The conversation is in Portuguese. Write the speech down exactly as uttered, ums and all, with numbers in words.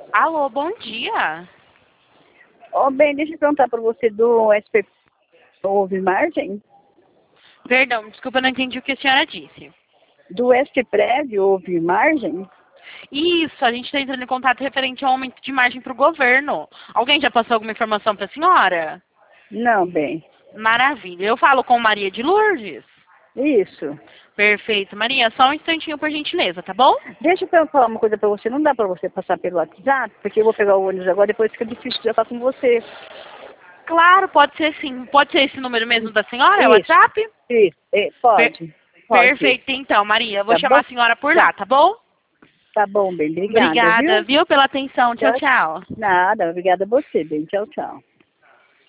Alô, bom dia. Ó, bem, deixa eu perguntar para você do S P houve margem? Perdão, desculpa, eu não entendi o que a senhora disse. Do S P Prévio houve margem? Isso, a gente está entrando em contato referente ao aumento de margem para o governo. Alguém já passou alguma informação para a senhora? Não, bem. Maravilha. Eu falo com Maria de Lourdes? Isso. Perfeito. Maria, só um instantinho, por gentileza, tá bom? Deixa eu falar uma coisa para você. Não dá para você passar pelo WhatsApp, porque eu vou pegar o ônibus agora, depois fica difícil de eu falar com você. Claro, pode ser sim. Pode ser esse número mesmo da senhora, é o Isso, WhatsApp? isso. É, Per- pode. Pode ser. Perfeito, então, Maria. Eu vou Tá chamar bom? a senhora por Tá. lá, tá bom? Tá bom, bem. Obrigada, Obrigada, viu? viu, pela atenção. Tchau, Tchau. tchau. Nada. Obrigada a você, bem. Tchau, tchau.